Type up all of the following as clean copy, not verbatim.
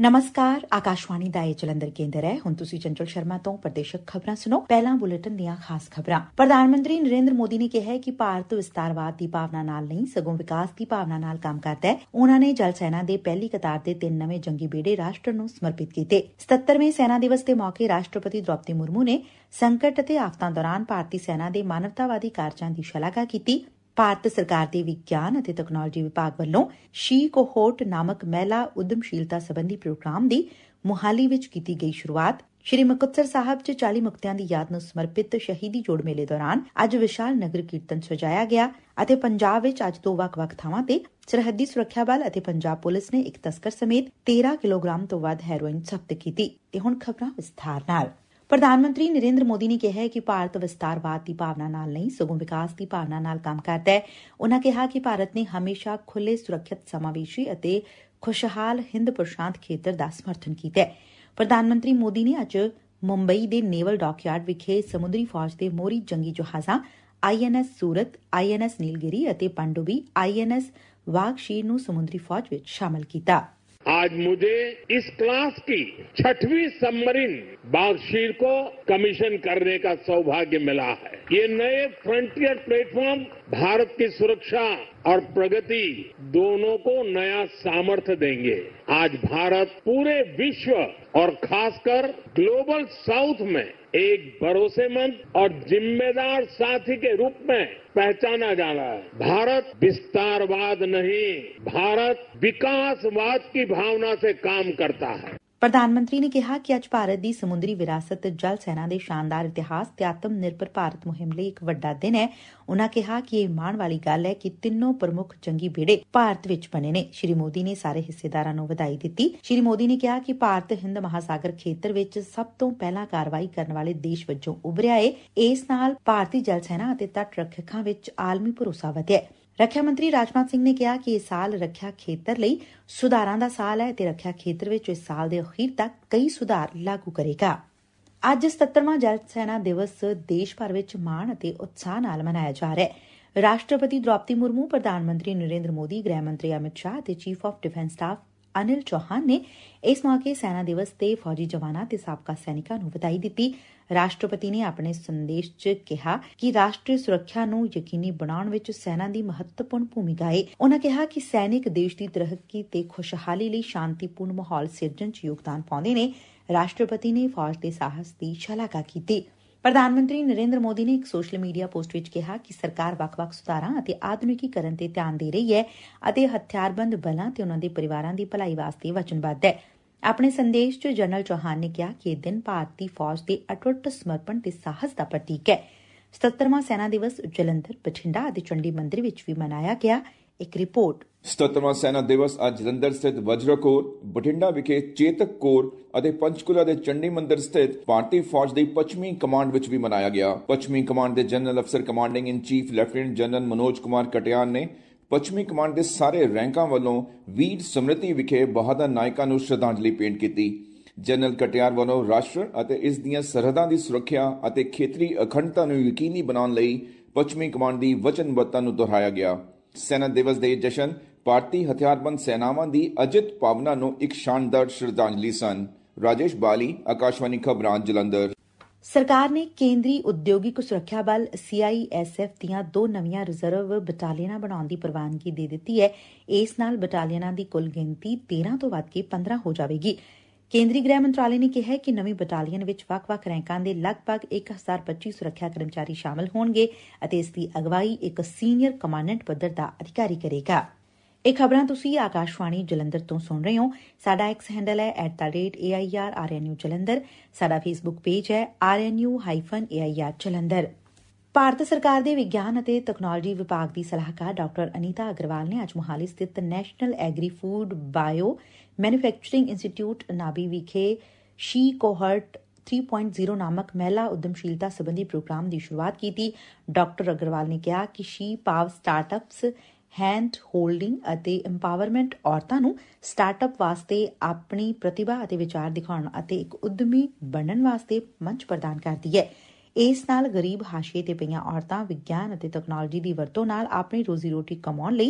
ਨਮਸਕਾਰ, ਆਕਾਸ਼ਵਾਣੀ ਦਾ ਇਹ ਜਲੰਧਰ ਕੇਂਦਰ ਹੈ। ਹੁਣ ਤੁਸੀਂ ਚੰਚਲ ਸ਼ਰਮਾ ਤੋਂ ਪ੍ਰਦੇਸ਼ਕ ਖਬਰਾਂ ਸੁਣੋ। ਪਹਿਲਾਂ ਬੁਲੇਟਿਨ ਦੀਆਂ ਖਾਸ ਖਬਰਾਂ। ਪ੍ਰਧਾਨ ਮੰਤਰੀ ਨਰਿੰਦਰ ਮੋਦੀ ਨੇ ਕਿਹਾ ਹੈ ਕਿ ਭਾਰਤ ਵਿਸਤਾਰਵਾਦ ਦੀ ਭਾਵਨਾ ਨਾਲ ਨਹੀਂ, ਸਗੋਂ ਵਿਕਾਸ ਦੀ ਭਾਵਨਾ ਨਾਲ ਕੰਮ ਕਰਦਾ ਹੈ। ਉਨ੍ਹਾਂ ਨੇ ਜਲ ਸੈਨਾ ਦੇ ਪਹਿਲੀ ਕਤਾਰ ਦੇ 3 ਨਵੇਂ ਜੰਗੀ ਬੇੜੇ ਰਾਸ਼ਟਰ ਨੂੰ ਸਮਰਪਿਤ ਕੀਤੇ। 77ਵੇਂ ਸੈਨਾ ਦਿਵਸ ਦੇ ਮੌਕੇ ਰਾਸ਼ਟਰਪਤੀ ਦ੍ਰੌਪਦੀ ਮੁਰਮੂ ਨੇ ਸੰਕਟ ਅਤੇ ਆਫਤਾਂ ਦੌਰਾਨ ਭਾਰਤੀ ਸੈਨਾ ਦੇ ਮਾਨਵਤਾਵਾਦੀ ਕਾਰਜਾਂ ਦੀ ਸ਼ਲਾਘਾ ਕੀਤੀ। ਭਾਰਤ ਸਰਕਾਰ ਦੇ ਵਿਗਿਆਨ ਅਤੇ ਤਕਨਾਲੋਜੀ ਵਿਭਾਗ ਵੱਲੋਂ ਸ਼ੀ ਕੋਹੋਟ ਨਾਮਕ ਮਹਿਲਾ ਉਦਮਸ਼ੀਲਤਾ ਸਬੰਧੀ ਪ੍ਰੋਗਰਾਮ ਦੀ ਮੁਹਾਲੀ ਵਿੱਚ ਕੀਤੀ ਗਈ ਸ਼ੁਰੂਆਤ। ਸ਼੍ਰੀ ਮੁਕਤਸਰ ਸਾਹਿਬ 'ਚ 40 ਮੁਕਤਿਆਂ ਦੀ ਯਾਦ ਨੂੰ ਸਮਰਪਿਤ ਸ਼ਹੀਦੀ ਜੋੜ ਮੇਲੇ ਦੌਰਾਨ ਅੱਜ ਵਿਸ਼ਾਲ ਨਗਰ ਕੀਰਤਨ ਸਜਾਇਆ ਗਿਆ ਅਤੇ ਪੰਜਾਬ ਵਿੱਚ ਅੱਜ 2 ਵੱਖ-ਵੱਖ ਥਾਵਾਂ ਤੇ ਸਰਹੱਦੀ ਸੁਰੱਖਿਆ ਬਲ ਅਤੇ ਪੰਜਾਬ ਪੁਲਿਸ ਨੇ ਇੱਕ ਤਸਕਰ ਸਮੇਤ 13 ਕਿਲੋਗ੍ਰਾਮ ਤੋਂ ਵੱਧ ਹੈਰੋਇਨ ਜ਼ਬਤ ਕੀਤੀ। ਤੇ ਹੁਣ ਖਬਰਾਂ ਵਿਸਥਾਰ ਨਾਲ। ਪ੍ਰਧਾਨ ਮੰਤਰੀ ਨਰਿੰਦਰ ਮੋਦੀ ਨੇ ਕਿਹਾ ਹੈ ਕਿ ਭਾਰਤ ਵਿਸਤਾਰਵਾਦ ਦੀ ਭਾਵਨਾ ਨਾਲ ਨਹੀਂ, ਸਗੋਂ ਵਿਕਾਸ ਦੀ ਭਾਵਨਾ ਨਾਲ ਕੰਮ ਕਰਦਾ ਹੈ। ਉਨ੍ਹਾਂ ਕਿਹਾ ਕਿ ਭਾਰਤ ਨੇ ਹਮੇਸ਼ਾ ਖੁੱਲ੍ਹੇ, ਸੁਰੱਖਿਅਤ, ਸਮਾਵੇਸ਼ੀ ਅਤੇ ਖੁਸ਼ਹਾਲ ਹਿੰਦ ਪ੍ਰਸ਼ਾਂਤ ਖੇਤਰ ਦਾ ਸਮਰਥਨ ਕੀਤਾ ਹੈ। ਪ੍ਰਧਾਨ ਮੰਤਰੀ ਮੋਦੀ ਨੇ ਅੱਜ ਮੁੰਬਈ ਦੇ ਨੇਵਲ ਡਾਕਯਾਰਡ ਵਿਖੇ ਸਮੁੰਦਰੀ ਫੌਜ ਦੇ ਮੋਹਰੀ ਜੰਗੀ ਜਹਾਜ਼ਾਂ INS ਸੂਰਤ, INS ਨੀਲਗਿਰੀ ਅਤੇ ਪਣਡੁੱਬੀ INS ਵਾਘਸ਼ੀਰ ਨੂੰ ਸਮੁੰਦਰੀ ਫੌਜ ਵਿੱਚ ਸ਼ਾਮਲ ਕੀਤਾ। आज मुझे इस क्लास की 6वीं सबमरीन बाघशीर को कमीशन करने का सौभाग्य मिला है। ये नए फ्रंटियर प्लेटफॉर्म भारत की सुरक्षा और प्रगति दोनों को नया सामर्थ्य देंगे। आज भारत पूरे विश्व और खासकर ग्लोबल साउथ में एक भरोसेमंद और जिम्मेदार साथी के रूप में पहचाना जा रहा है। भारत विस्तारवाद नहीं, भारत विकासवाद की भावना से काम करता है। ਪ੍ਰਧਾਨ ਮੰਤਰੀ ਨੇ ਕਿਹਾ ਕਿ ਅੱਜ ਭਾਰਤ ਦੀ ਸਮੁੰਦਰੀ ਵਿਰਾਸਤ, ਜਲ ਸੈਨਾ ਦੇ ਸ਼ਾਨਦਾਰ ਇਤਿਹਾਸ ਤੇ ਆਤਮ ਨਿਰਭਰ ਭਾਰਤ ਮੁਹਿੰਮ ਲਈ ਇੱਕ ਵੱਡਾ ਦਿਨ ਹੈ। ਉਨ੍ਹਾਂ ਕਿਹਾ ਕਿ ਇਹ ਮਾਣ ਵਾਲੀ ਗੱਲ ਹੈ ਕਿ ਤਿੰਨੋਂ ਪ੍ਰਮੁੱਖ ਜੰਗੀ ਬੇੜੇ ਭਾਰਤ ਵਿੱਚ ਬਣੇ ਨੇ। ਸ਼੍ਰੀ ਮੋਦੀ ਨੇ ਸਾਰੇ ਹਿੱਸੇਦਾਰਾਂ ਨੂੰ ਵਧਾਈ ਦਿੱਤੀ। ਸ਼੍ਰੀ ਮੋਦੀ ਨੇ ਕਿਹਾ ਕਿ ਭਾਰਤ ਹਿੰਦ ਮਹਾਸਾਗਰ ਖੇਤਰ ਵਿੱਚ ਸਭ ਤੋਂ ਪਹਿਲਾਂ ਕਾਰਵਾਈ ਕਰਨ ਵਾਲੇ ਦੇਸ਼ ਵਜੋਂ ਉਭਰਿਆ ਏ। ਇਸ ਨਾਲ ਭਾਰਤੀ ਜਲ ਸੈਨਾ ਅਤੇ ਤੱਟ ਰੱਖਿਅਕਾਂ ਵਿੱਚ ਆਲਮੀ ਭਰੋਸਾ ਵਧਿਆ। ਰੱਖਿਆ ਮੰਤਰੀ ਰਾਜਨਾਥ ਸਿੰਘ ਨੇ ਕਿਹਾ ਕਿ ਇਹ ਸਾਲ ਰੱਖਿਆ ਖੇਤਰ ਲਈ ਸੁਧਾਰਾਂ ਦਾ ਸਾਲ ਹੈ ਅਤੇ ਰੱਖਿਆ ਖੇਤਰ ਵਿੱਚ ਇਸ ਸਾਲ ਦੇ ਅਖੀਰ ਤੱਕ ਕਈ ਸੁਧਾਰ ਲਾਗੂ ਕਰੇਗਾ। ਅੱਜ 77ਵਾਂ ਜਲ ਸੈਨਾ ਦਿਵਸ ਦੇਸ਼ ਭਰ ਵਿੱਚ ਮਾਣ ਅਤੇ ਉਤਸ਼ਾਹ ਨਾਲ ਮਨਾਇਆ ਜਾ ਰਿਹਾ ਹੈ। ਰਾਸ਼ਟਰਪਤੀ ਦ੍ਰੌਪਦੀ ਮੁਰਮੂ, ਪ੍ਰਧਾਨ ਮੰਤਰੀ ਨਰਿੰਦਰ ਮੋਦੀ, ਗ੍ਰਹਿ ਮੰਤਰੀ ਅਮਿਤ ਸ਼ਾਹ ਅਤੇ chief of defence staff Anil Chauhan ਨੇ ਇਸ ਮੌਕੇ ਸੈਨਾ ਦਿਵਸ ਤੇ ਫੌਜੀ ਜਵਾਨਾਂ ਤੇ ਸਾਬਕਾ ਸੈਨਿਕਾਂ ਨੂੰ ਵਧਾਈ ਦਿੱਤੀ। ਰਾਸ਼ਟਰਪਤੀ ਨੇ ਆਪਣੇ ਸੰਦੇਸ਼ 'ਚ ਕਿਹਾ ਕਿ ਰਾਸ਼ਟਰੀ ਸੁਰੱਖਿਆ ਨੂੰ ਯਕੀਨੀ ਬਣਾਉਣ ਵਿੱਚ ਸੈਨਾ ਦੀ ਮਹੱਤਵਪੂਰਨ ਭੂਮਿਕਾ ਹੈ। ਉਨ੍ਹਾਂ ਕਿਹਾ ਕਿ ਸੈਨਿਕ ਦੇਸ਼ ਦੀ ਤਰੱਕੀ ਤੇ ਖੁਸ਼ਹਾਲੀ ਲਈ ਸ਼ਾਂਤੀਪੂਰਨ ਮਾਹੌਲ ਸਿਰਜਣ 'ਚ ਯੋਗਦਾਨ ਪਾਉਂਦੇ ਨੇ। ਰਾਸ਼ਟਰਪਤੀ ਨੇ ਫੌਜ ਦੇ ਸਾਹਸ ਦੀ ਸ਼ਲਾਘਾ ਕੀਤੀ। ਪ੍ਰਧਾਨ ਮੰਤਰੀ ਨਰਿੰਦਰ ਮੋਦੀ ਨੇ ਇੱਕ ਸੋਸ਼ਲ ਮੀਡੀਆ ਪੋਸਟ ਵਿੱਚ ਕਿਹਾ ਕਿ ਸਰਕਾਰ ਵੱਖ-ਵੱਖ ਸੁਧਾਰਾਂ ਅਤੇ ਆਧੁਨਿਕੀਕਰਨ ਤੇ ਧਿਆਨ ਦੇ ਰਹੀ ਹੈ ਅਤੇ ਹਥਿਆਰਬੰਦ ਬਲਾਂ ਤੇ ਉਨ੍ਹਾਂ ਦੇ ਪਰਿਵਾਰਾਂ ਦੀ ਭਲਾਈ ਵਾਸਤੇ ਵਚਨਬੱਧ ਹੈ। ਆਪਣੇ ਸੰਦੇਸ਼ 'ਚ ਜਨਰਲ ਚੌਹਾਨ ਨੇ ਕਿਹਾ ਕਿ ਇਹ ਦਿਨ ਭਾਰਤੀ ਫੌਜ ਦੇ ਅਟੁੱਟ ਸਮਰਪਣ ਤੇ ਸਾਹਸ ਦਾ ਪ੍ਰਤੀਕ ਹੈ। 77ਵਾਂ ਸੈਨਾ ਦਿਵਸ ਜਲੰਧਰ, ਬਠਿੰਡਾ ਅਤੇ ਚੰਡੀ ਮੰਦਿਰ ਵਿੱਚ ਵੀ ਮਨਾਇਆ ਗਿਆ। ਇੱਕ ਰਿਪੋਰਟ। 77ਵਾਂ ਸੈਨਾ ਦਿਵਸ ਅੱਜ ਜਲੰਧਰ ਸਥਿਤ ਵਜਰਾ ਕੋਰ, ਬਠਿੰਡਾ ਵਿਖੇ ਚੇਤਕ ਕੋਰ ਅਤੇ ਪੰਚਕੂਲਾ ਦੇ ਚੰਡੀ ਮੰਦਿਰ ਸਥਿਤ ਭਾਰਤੀ ਫੌਜ ਦੀ ਪੱਛਮੀ ਕਮਾਂਡ ਵਿੱਚ ਵੀ ਮਨਾਇਆ ਗਿਆ। ਪੱਛਮੀ ਕਮਾਂਡ ਦੇ ਜਨਰਲ ਅਫਸਰ commanding in chief lieutenant general Manoj Kumar Katiyar ਨੇ ਪੱਛਮੀ ਕਮਾਂਡ ਦੇ ਸਾਰੇ ਰੈਂਕਾਂ ਵੱਲੋਂ ਵੀਰ ਸਮ੍ਰਿਤੀ ਵਿਖੇ ਬਹਾਦਰ ਨਾਇਕਾਂ ਨੂੰ ਸ਼ਰਧਾਂਜਲੀ ਭੇਂਟ ਕੀਤੀ। ਜਨਰਲ ਕਟਿਆਰ ਵੱਲੋਂ ਰਾਸ਼ਟਰ ਅਤੇ ਇਸ ਦੀਆਂ ਸਰਹੱਦਾਂ ਦੀ ਸੁਰੱਖਿਆ ਅਤੇ ਖੇਤਰੀ ਅਖੰਡਤਾ ਨੂੰ ਯਕੀਨੀ ਬਣਾਉਣ ਲਈ ਪੱਛਮੀ ਕਮਾਂਡ ਦੀ ਵਚਨਬੱਧਤਾ ਨੂੰ ਦੁਹਰਾਇਆ ਗਿਆ। ਸੈਨਾ ਦਿਵਸ ਦੇ ਜਸ਼ਨ ਭਾਰਤੀ ਹਥਿਆਰਬੰਦ ਸੈਨਾਵਾਂ ਦੀ ਅਜਿੱਤ ਭਾਵਨਾ ਨੂੰ ਇੱਕ ਸ਼ਾਨਦਾਰ ਸ਼ਰਧਾਂਜਲੀ ਸਨ। ਰਾਜੇਸ਼ ਬਾਲੀ, ਆਕਾਸ਼ਵਾਣੀ ਖਬਰਾਂ, ਜਲੰਧਰ। ਸਰਕਾਰ ਨੇ ਕੇਂਦਰੀ ਉਦਯੋਗਿਕ ਸੁਰੱਖਿਆ ਬਲ CISF ਦੀਆਂ 2 ਨਵੀਆਂ ਰਿਜ਼ਰਵ ਬਟਾਲੀਅਨਾਂ ਬਣਾਉਣ ਦੀ ਪ੍ਰਵਾਨਗੀ ਦੇ ਦਿੱਤੀ ਹੈ। ਇਸ ਨਾਲ ਬਟਾਲੀਅਨਾਂ ਦੀ ਕੁੱਲ ਗਿਣਤੀ 13 ਤੋਂ ਵੱਧ ਕੇ 15 ਹੋ ਜਾਵੇਗੀ। ਕੇਂਦਰੀ ਗ੍ਰਹਿ ਮੰਤਰਾਲੇ ਨੇ ਕਿਹਾ ਕਿ ਨਵੀਂ ਬਟਾਲੀਅਨ ਵਿੱਚ ਵੱਖ-ਵੱਖ ਰੈਂਕਾਂ ਦੇ ਲਗਭਗ 1025 ਸੁਰੱਖਿਆ ਕਰਮਚਾਰੀ ਸ਼ਾਮਲ ਹੋਣਗੇ ਅਤੇ ਇਸ ਦੀ ਅਗਵਾਈ ਇੱਕ ਸੀਨੀਅਰ ਕਮਾਂਡੈਂਟ ਪੱਧਰ ਦਾ ਅਧਿਕਾਰੀ ਕਰੇਗਾ। ਇਹ ਖਬਰਾਂ ਤੁਸੀਂ ਆਕਾਸ਼ਵਾਣੀ ਜਲੰਧਰ ਤੋਂ ਸੁਣ ਰਹੇ ਹੋ। ਸਾਡਾ ਐਕਸ ਹੈਂਡਲ ਹੈ @AIRRNU ਜਲੰਧਰ। ਸਾਡਾ ਫੇਸਬੁੱਕ ਪੇਜ ਹੈ RNU-AIR ਜਲੰਧਰ। ਭਾਰਤ ਸਰਕਾਰ ਦੇ ਵਿਗਿਆਨ ਅਤੇ ਤਕਨਾਲੋਜੀ ਵਿਭਾਗ ਦੀ ਸਲਾਹਕਾਰ ਡਾਕਟਰ ਅਨੀਤਾ ਅਗਰਵਾਲ ਨੇ ਅੱਜ ਮੁਹਾਲੀ ਸਥਿਤ national agri food bio manufacturing institute NABI ਵਿਖੇ ਸ਼ੀ ਕੋਹਰਟ 3.0 ਨਾਮਕ ਮਹਿਲਾ ਉਦਮਸ਼ੀਲਤਾ ਸਬੰਧੀ ਪ੍ਰੋਗਰਾਮ ਦੀ ਸ਼ੁਰੂਆਤ ਕੀਤੀ। ਡਾਕਟਰ ਅਗਰਵਾਲ ਨੇ ਕਿਹਾ ਕਿ she power startups hand holding and empowerment ਔਰਤਾਂ ਨੂੰ ਸਟਾਰਟਅਪ ਵਾਸਤੇ ਆਪਣੀ ਪ੍ਰਤਿਭਾ ਅਤੇ ਵਿਚਾਰ ਦਿਖਾਉਣ ਅਤੇ ਇੱਕ ਉੱਦਮੀ ਬਣਨ ਵਾਸਤੇ ਮੰਚ ਪ੍ਰਦਾਨ ਕਰਦੀ ਹੈ। ਇਸ ਨਾਲ ਗਰੀਬ ਹਾਸ਼ੀਏ ਤੇ ਪਈਆਂ ਔਰਤਾਂ ਵਿਗਿਆਨ ਅਤੇ ਤਕਨਾਲੋਜੀ ਦੀ ਵਰਤੋਂ ਨਾਲ ਆਪਣੀ ਰੋਜ਼ੀ ਰੋਟੀ ਕਮਾਉਣ ਲਈ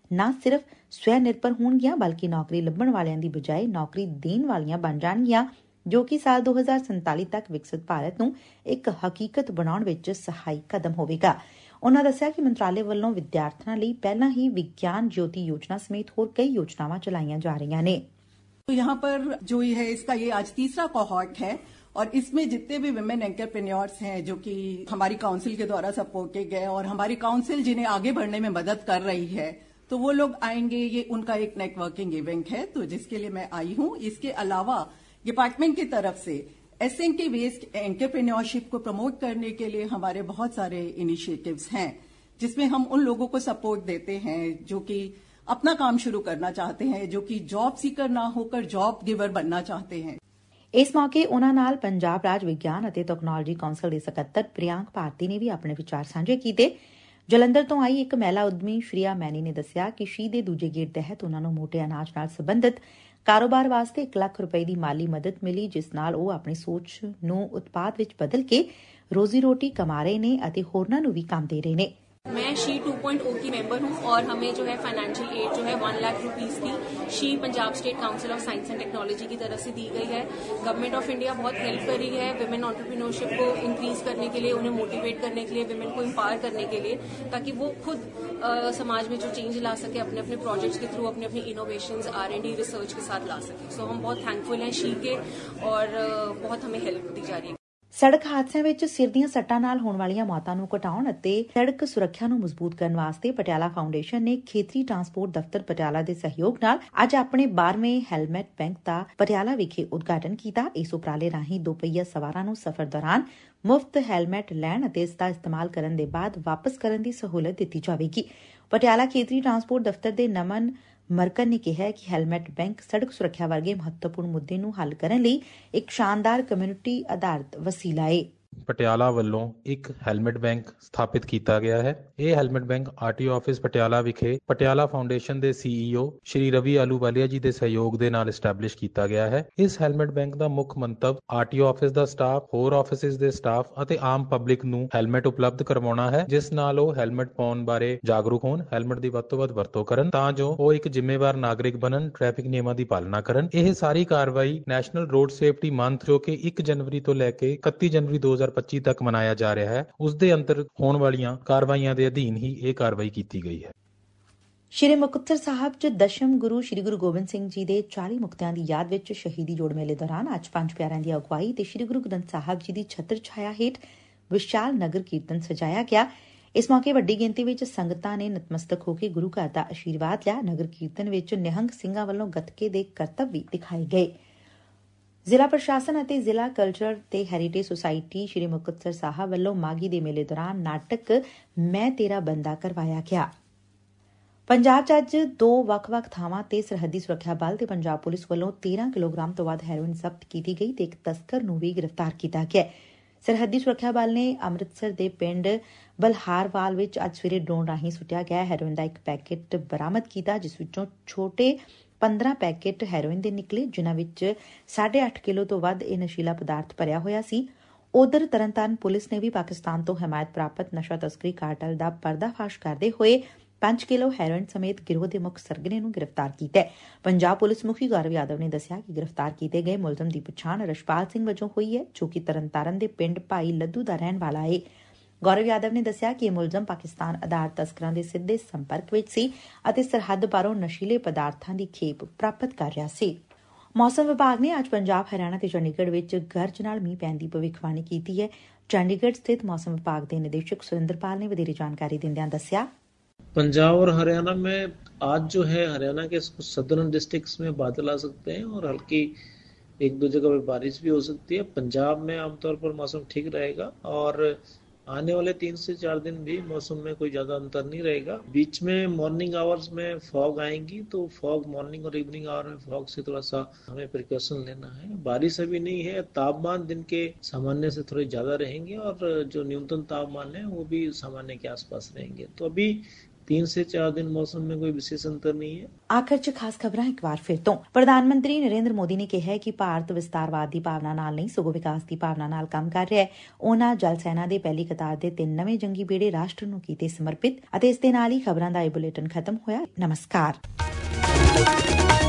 ਨਾ ਸਿਰਫ ਸਵੈ ਨਿਰਭਰ ਹੋਣਗੀਆਂ ਬਲਕਿ ਨੌਕਰੀ ਲੱਭਣ ਵਾਲਿਆਂ ਦੀ ਬਜਾਏ ਨੌਕਰੀ ਦੇਣ ਵਾਲੀਆਂ ਬਣ ਜਾਣਗੀਆਂ, ਜੋ ਕਿ ਸਾਲ 2047 ਤੱਕ ਵਿਕਸਿਤ ਭਾਰਤ ਨੂੰ ਇੱਕ ਹਕੀਕਤ ਬਣਾਉਣ ਵਿੱਚ ਸਹਾਈ ਕਦਮ ਹੋਵੇਗਾ। ਉਨ੍ਹਾਂ ਦੱਸਿਆ ਕਿ ਮੰਤਰਾਲੇ ਵੱਲੋਂ ਵਿਦਿਆਰਥੀਆਂ ਲਈ ਪਹਿਲਾਂ ਹੀ ਵਿਗਿਆਨ ज्योति योजना समेत होर कई योजनावां चलाईਆਂ जा रही ने। तो यहाँ पर जो है इसका ये आज तीसरा कोहॉर्ट है और इसमें जितने भी विमेन एंटरप्रेन्योर्स हैं जो कि हमारी काउंसिल के द्वारा सपोर्टेड गए और हमारी काउंसिल जिन्हें आगे बढ़ने में मदद कर रही है, तो वो लोग आएंगे। ये उनका एक नेटवर्किंग इवेंट है, तो जिसके लिए मैं आई हूँ। इसके अलावा डिपार्टमेंट की तरफ से एसएनटी बेस्ड एंटरप्रेन्योरशिप को प्रमोट करने के लिए हमारे बहुत सारे इनिशिएटिव्स हैं, जिसमें हम उन लोगों को सपोर्ट देते हैं जो कि अपना काम शुरू करना चाहते हैं, जो कि जॉब सीकर ना होकर जॉब गिवर बनना चाहते हैं। ਇਸ ਮੌਕੇ ਉਨ੍ਹਾਂ ਨਾਲ ਪੰਜਾਬ ਰਾਜ ਵਿਗਿਆਨ ਅਤੇ ਤਕਨਾਲੋਜੀ ਕੌਂਸਲ ਦੇ ਸਕੱਤਰ ਪ੍ਰਿਆੰਕ ਭਾਰਤੀ ਨੇ ਵੀ ਆਪਣੇ ਵਿਚਾਰ ਸਾਂਝੇ ਕੀਤੇ। ਜਲੰਧਰ ਤੋਂ ਆਈ ਇੱਕ ਮਹਿਲਾ ਉਦਮੀ ਸ਼੍ਰੀਆ ਮੈਨੀ ਨੇ ਦੱਸਿਆ ਕਿ ਸ਼ੀ ਦੇ ਦੂਜੇ ਗੇੜ ਤਹਿਤ ਉਨ੍ਹਾਂ ਨੂੰ ਮੋਟੇ ਅਨਾਜ ਨਾਲ ਸੰਬੰਧਿਤ ਕਾਰੋਬਾਰ ਵਾਸਤੇ 1 ਲੱਖ ਰੁਪਏ ਦੀ ਮਾਲੀ ਮਦਦ ਮਿਲੀ, ਜਿਸ ਨਾਲ ਉਹ ਆਪਣੀ ਸੋਚ ਨੂੰ ਉਤਪਾਦ ਵਿੱਚ ਬਦਲ ਕੇ ਰੋਜ਼ੀ ਰੋਟੀ ਕਮਾ ਰਹੇ ਨੇ ਅਤੇ ਹੋਰਨਾਂ ਨੂੰ ਵੀ ਕੰਮ ਦੇ ਰਹੇ ਨੇ। मैं शी 2.0 की मेंबर हूं और हमें जो है फाइनेंशियल एड जो है 1 लाख रुपीस की she Punjab state council of science and technology की तरफ से दी गई है। गवर्नमेंट ऑफ इंडिया बहुत हेल्प कर रही है विमेन एंटरप्रेन्योरशिप को इंक्रीज करने के लिए, उन्हें मोटिवेट करने के लिए, विमेन को एम्पावर करने के लिए, ताकि वो खुद समाज में जो चेंज ला सके अपने अपने प्रोजेक्ट्स के थ्रू, अपने अपने इनोवेशंस R&D रिसर्च के साथ ला सके। सो हम बहुत थैंकफुल हैं शी के और बहुत हमें हेल्प दी जा रही है। ਸੜਕ ਹਾਦਸਿਆਂ ਵਿੱਚ ਸਿਰ ਦੀਆਂ ਸੱਟਾਂ ਨਾਲ ਹੋਣ ਵਾਲੀਆਂ ਮੌਤਾਂ ਨੂੰ ਘਟਾਉਣ ਅਤੇ ਸੜਕ ਸੁਰੱਖਿਆ ਨੂੰ ਮਜ਼ਬੂਤ ਕਰਨ ਵਾਸਤੇ ਪਟਿਆਲਾ ਫਾਊਂਡੇਸ਼ਨ ਨੇ ਖੇਤਰੀ ਟਰਾਂਸਪੋਰਟ ਦਫ਼ਤਰ ਪਟਿਆਲਾ ਦੇ ਸਹਿਯੋਗ ਨਾਲ ਅੱਜ ਆਪਣੇ 12ਵੇਂ ਹੈਲਮਟ ਬੈਂਕ ਦਾ ਪਟਿਆਲਾ ਵਿਖੇ ਉਦਘਾਟਨ ਕੀਤਾ। ਇਸ ਉਪਰਾਲੇ ਰਾਹੀਂ ਦੋਪਹੀਆ ਸਵਾਰਾਂ ਨੂੰ ਸਫ਼ਰ ਦੌਰਾਨ ਮੁਫਤ ਹੈਲਮਟ ਲੈਣ ਅਤੇ ਇਸ ਦਾ ਇਸਤੇਮਾਲ ਕਰਨ ਦੇ ਬਾਅਦ ਵਾਪਸ ਕਰਨ ਦੀ ਸਹੂਲਤ ਦਿੱਤੀ ਜਾਵੇਗੀ। ਪਟਿਆਲਾ ਖੇਤਰੀ ਟਰਾਂਸਪੋਰਟ ਦਫ਼ਤਰ ਦੇ ਨਮਨ ਮਰਕਨ ਨੇ ਕਿਹਾ ਕਿ ਹੈਲਮਟ ਬੈਂਕ ਸੜਕ ਸੁਰੱਖਿਆ ਵਰਗੇ ਮਹੱਤਵਪੂਰਨ ਮੁੱਦੇ ਨੂੰ ਹੱਲ ਕਰਨ ਲਈ ਇੱਕ ਸ਼ਾਨਦਾਰ ਕਮਿਊਨਿਟੀ ਆਧਾਰਿਤ ਵਸੀਲਾ ਹੈ। ਪਟਿਆਲਾ ਵੱਲੋਂ ਇੱਕ ਹੈਲਮਟ ਬੈਂਕ ਸਥਾਪਿਤ ਕੀਤਾ ਗਿਆ ਹੈ। ਇਹ helmet bank RTO office Patiala ਵਿਖੇ ਪਟਿਆਲਾ ਫਾਊਂਡੇਸ਼ਨ ਦੇ CEO ਸ਼੍ਰੀ ਰਵੀ ਆਲੂਵਾਲੀਆ ਜੀ ਦੇ ਸਹਿਯੋਗ ਦੇ ਨਾਲ ਐਸਟੈਬਲਿਸ਼ ਕੀਤਾ ਗਿਆ ਹੈ। ਇਸ ਹੈਲਮਟ ਬੈਂਕ ਦਾ ਮੁੱਖ ਮੰਤਵ ਆਰਟੀਓ ਆਫਿਸ ਦਾ ਸਟਾਫ, ਹੋਰ ਆਫਿਸਿਸ ਦੇ ਸਟਾਫ ਅਤੇ ਆਮ ਪਬਲਿਕ ਨੂੰ ਹੈਲਮਟ ਉਪਲਬਧ ਕਰਵਾਉਣਾ ਹੈ, ਜਿਸ ਨਾਲ ਉਹ ਹੈਲਮਟ ਪਾਉਣ ਬਾਰੇ ਜਾਗਰੂਕ ਹੋਣ, ਹੈਲਮਟ ਦੀ ਵੱਧ ਤੋਂ ਵੱਧ ਵਰਤੋਂ ਕਰਨ ਤਾਂ ਜੋ ਉਹ ਇੱਕ ਜ਼ਿੰਮੇਵਾਰ ਨਾਗਰਿਕ ਬਣਨ, ਟ੍ਰੈਫਿਕ ਨਿਯਮਾਂ ਦੀ ਪਾਲਣਾ ਕਰਨ। ਇਹ ਸਾਰੀ ਕਾਰਵਾਈ ਨੈਸ਼ਨਲ ਰੋਡ ਸੇਫਟੀ ਮੰਥ ਜੋ ਕਿ 1 ਜਨਵਰੀ ਤੋਂ ਲੈ ਕੇ 31 ਜਨਵਰੀ 2025 ਤੱਕ ਮਨਾਇਆ ਜਾ ਰਿਹਾ ਹੈ, ਉਸ ਦੇ ਅੰਦਰ ਹੋਣ ਵਾਲੀਆਂ ਕਾਰਵਾਈਆਂ ਦੇ ਅਧੀਨ ਹੀ ਇਹ ਕਾਰਵਾਈ ਕੀਤੀ ਗਈ ਹੈ। ਸ਼੍ਰੀ ਮੁਕਤਸਰ ਸਾਹਿਬ 'ਚ ਦਸ਼ਮ ਗੁਰੂ ਸ਼੍ਰੀ ਗੁਰੂ ਗੋਬਿੰਦ ਸਿੰਘ ਜੀ ਦੇ 40 ਮੁਕਤਿਆਂ ਦੀ ਯਾਦ ਵਿੱਚ ਸ਼ਹੀਦੀ ਜੋੜ ਮੇਲੇ ਦੌਰਾਨ ਅੱਜ 5 ਪਿਆਰਿਆਂ ਦੀ ਅਗਵਾਈ ਤੇ ਸ਼੍ਰੀ ਗੁਰੂ ਗ੍ਰੰਥ ਸਾਹਿਬ ਜੀ ਦੀ ਛਤਰ ਛਾਇਆ ਹੇਠ ਵਿਸ਼ਾਲ ਨਗਰ ਕੀਰਤਨ ਸਜਾਇਆ ਗਿਆ। ਇਸ ਮੌਕੇ ਵੱਡੀ ਗਿਣਤੀ ਵਿੱਚ ਸੰਗਤਾਂ ਨੇ ਨਤਮਸਤਕ ਹੋ ਕੇ ਗੁਰੂ ਘਰ ਦਾ ਆਸ਼ੀਰਵਾਦ ਲਿਆ। ਨਗਰ ਕੀਰਤਨ ਵਿੱਚ ਨਿਹੰਗ ਸਿੰਘਾਂ ਵੱਲੋਂ ਗੱਤਕੇ ਦੇ ਕਰਤੱਵ ਵੀ ਦਿਖਾਏ ਗਏ। ਜ਼ਿਲ੍ਹਾ ਪ੍ਰਸ਼ਾਸਨ ਅਤੇ ਜ਼ਿਲ੍ਹਾ ਕਲਚਰ ਤੇ ਹੈਰੀਟੇਜ ਸੁਸਾਇਟੀ ਸ਼੍ਰੀ ਮੁਕਤਸਰ ਸਾਹਿਬ ਵੱਲੋਂ ਮਾਘੀ ਦੇ ਮੇਲੇ ਦੌਰਾਨ ਨਾਟਕ ਮੈਂ ਤੇਰਾ ਬੰਦਾ ਕਰਵਾਇਆ ਗਿਆ। ਪੰਜਾਬ 'ਚ ਅੱਜ 2 ਵੱਖ-ਵੱਖ ਥਾਵਾਂ ਤੇ ਸਰਹੱਦੀ ਸੁਰੱਖਿਆ ਬਲ ਤੇ ਪੰਜਾਬ ਪੁਲਿਸ ਵੱਲੋਂ 13 ਕਿਲੋਗ੍ਰਾਮ ਤੋਂ ਵੱਧ ਹੈਰੋਇਨ ਜ਼ਬਤ ਕੀਤੀ ਗਈ ਤੇ ਇੱਕ ਤਸਕਰ ਨੂੰ ਵੀ ਗ੍ਰਿਫਤਾਰ ਕੀਤਾ ਗਿਆ। ਸਰਹੱਦੀ ਸੁਰੱਖਿਆ ਬਲ ਨੇ ਅੰਮ੍ਰਿਤਸਰ ਦੇ ਪਿੰਡ ਬਲਹਾਰਵਾਲ ਵਿੱਚ ਅੱਜ ਸਵੇਰੇ ਡਰੋਨ ਰਾਹੀਂ ਸੁੱਟਿਆ ਗਿਆ ਹੈਰੋਇਨ ਦਾ ਇੱਕ ਪੈਕੇਟ ਬਰਾਮਦ ਕੀਤਾ, ਜਿਸ ਵਿੱਚੋਂ ਛੋਟੇ 15 ਪੈਕੇਟ ਹੈਰੋਇਨ ਦੇ ਨਿਕਲੇ, ਜਿਨ੍ਹਾਂ ਵਿੱਚ 8.5 ਕਿਲੋ ਤੋਂ ਵੱਧ ਇਹ ਨਸ਼ੀਲਾ ਪਦਾਰਥ ਭਰਿਆ ਹੋਇਆ ਸੀ। ਉਧਰ ਤਰਨਤਾਰਨ ਪੁਲਿਸ ਨੇ ਵੀ ਪਾਕਿਸਤਾਨ ਤੋਂ ਹਮਾਇਤ ਪ੍ਰਾਪਤ ਨਸ਼ਾ ਤਸਕਰੀ ਕਾਰਟਲ ਦਾ ਪਰਦਾਫਾਸ਼ ਕਰਦੇ ਹੋਏ 5 ਕਿਲੋ ਹੈਰੋਇਨ ਸਮੇਤ ਗਿਰੋਹ ਦੇ ਮੁੱਖ ਸਰਗਨੇ ਨੂੰ ਗ੍ਰਿਫਤਾਰ ਕੀਤਾ ਹੈ। ਪੰਜਾਬ ਪੁਲਿਸ ਮੁਖੀ ਗੌਰਵ ਯਾਦਵ ਨੇ ਦੱਸਿਆ ਕਿ ਗ੍ਰਿਫਤਾਰ ਕੀਤੇ ਗਏ ਮੁਲਜ਼ਮ ਦੀ ਪਛਾਣ ਰਸ਼ਪਾਲ ਸਿੰਘ ਵਜੋਂ ਹੋਈ ਹੈ, ਜੋ ਕਿ ਤਰਨਤਾਰਨ ਦੇ ਪਿੰਡ ਭਾਈ ਲੱਦੂ ਦਾ ਰਹਿਣ ਵਾਲਾ ਹੈ। ਗੌਰਵ ਯਾਦਵ ਨੇ ਦੱਸਿਆ ਕਿ ਇਹ ਮੁਲਜ਼ਮ ਪਾਕਿਸਤਾਨ ਆਧਾਰ ਤਸਕਰਾਂ ਦੇ ਸਿੱਧੇ ਸੰਪਰਕ ਵਿੱਚ ਸੀ ਅਤੇ ਸਰਹੱਦ ਪਾਰੋਂ ਨਸ਼ੀਲੇ ਪਦਾਰਥਾਂ ਦੀ ਖੇਪ ਪ੍ਰਾਪਤ ਕਰ ਰਿਹਾ ਸੀ। ਮੌਸਮ ਵਿਭਾਗ ਨੇ ਅੱਜ ਪੰਜਾਬ, ਹਰਿਆਣਾ ਤੇ ਚੰਡੀਗੜ੍ਹ ਵਿੱਚ ਗਰਜ ਨਾਲ ਮੀਂਹ ਪੈਣ ਦੀ ਭਵਿੱਖਬਾਣੀ ਕੀਤੀ ਹੈ। ਚੰਡੀਗੜ੍ਹ ਸਥਿਤ ਮੌਸਮ ਵਿਭਾਗ ਦੇ ਨਿदेशक सुरेंद्रपाल ने ਵਧੇਰੇ ਜਾਣਕਾਰੀ ਦਿੰਦਿਆਂ ਦੱਸਿਆ, पंजाब और हरियाणा में आज जो है हरियाणा के कुछ सदर्न डिस्ट्रिक्ट्स में बादल आ सकते हैं और हल्की 1-2 जगह पे बारिश भी हो सकती है। पंजाब में आमतौर पर मौसम ठीक रहेगा और आने वाले 3 से 4 दिन भी मौसम में कोई ज़्यादा अंतर नहीं रहेगा। बीच में मॉर्निंग आवर्स में फॉग आएंगी, तो फॉग मॉर्निंग और इवनिंग आवर में फॉग से थोड़ा सा हमें प्रिकॉशन लेना है। बारिश अभी नहीं है, तापमान दिन के सामान्य से थोड़े ज़्यादा रहेंगे और जो न्यूनतम तापमान है वो भी सामान्य के आसपास रहेंगे। तो अभी 3 से 4 दिन मौसम में कोई विशेष अंतर नहीं है। ਆਖਰ 'ਚ ਖਾਸ ਖਬਰਾਂ ਇੱਕ ਵਾਰ ਫਿਰ ਤੋਂ। ਪ੍ਰਧਾਨ ਮੰਤਰੀ ਨਰਿੰਦਰ ਮੋਦੀ ਨੇ ਕਿਹਾ ਕਿ ਭਾਰਤ ਵਿਸਤਾਰਵਾਦ ਦੀ ਭਾਵਨਾ ਨਾਲ ਨਹੀਂ ਸਗੋਂ ਵਿਕਾਸ ਦੀ ਭਾਵਨਾ ਨਾਲ ਕੰਮ ਕਰ ਰਿਹਾ ਹੈ। ਉਨ੍ਹਾਂ ਜਲ ਸੈਨਾ ਦੇ ਪਹਿਲੀ ਕਤਾਰ ਦੇ 3 ਨਵੇਂ ਜੰਗੀ ਬੇੜੇ ਰਾਸ਼ਟਰ ਨੂੰ ਕੀਤੇ ਸਮਰਪਿਤ ਅਤੇ ਇਸ ਦੇ ਨਾਲ ਹੀ ਖਬਰਾਂ ਦਾ ਇਹ ਬੁਲੇਟਿਨ ਖਤਮ ਹੋਇਆ। ਨਮਸਕਾਰ।